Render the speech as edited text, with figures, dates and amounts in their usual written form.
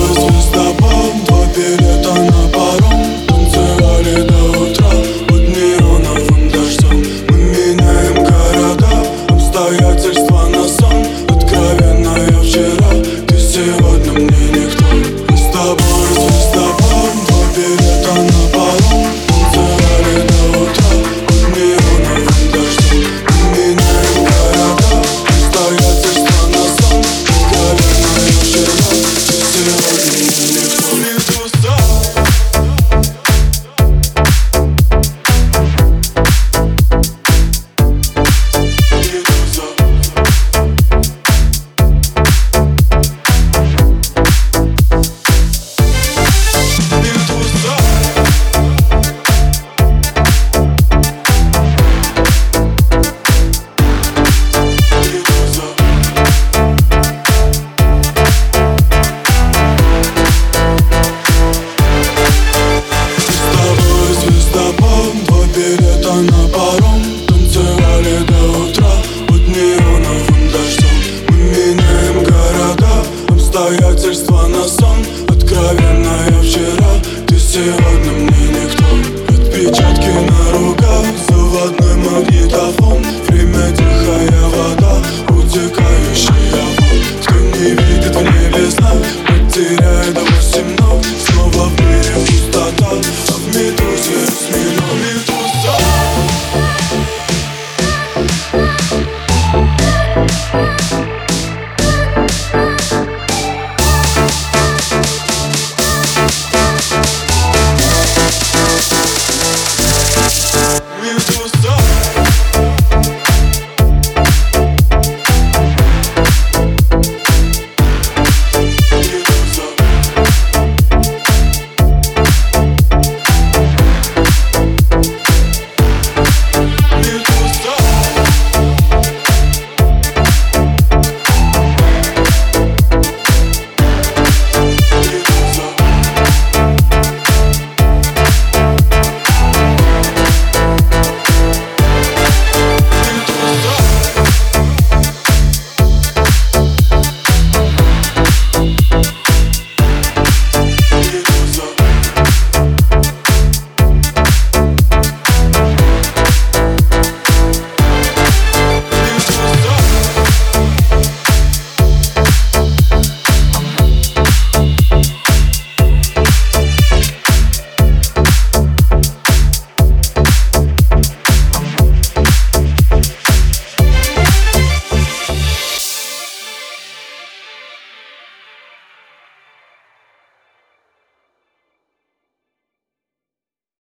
звездопад, 2 билета на паром. Танцевали до утра под неоновым дождем. Мы меняем города, обстоятельства на сон. Откровенно я вчера, ты сегодня мне никто. Мы с тобой звездопад, 2 билета на паром. Танцевали до утра под неоновым дождем. Мы меняем города, обстоятельства на сон. Откровенно я вчера, ты сегодня мне никто. Медуза. Билета на паром. Танцевали до утра под неоновым дождем. Мы меняем города, обстоятельства на сон. Откровенно я вчера, ты сегодня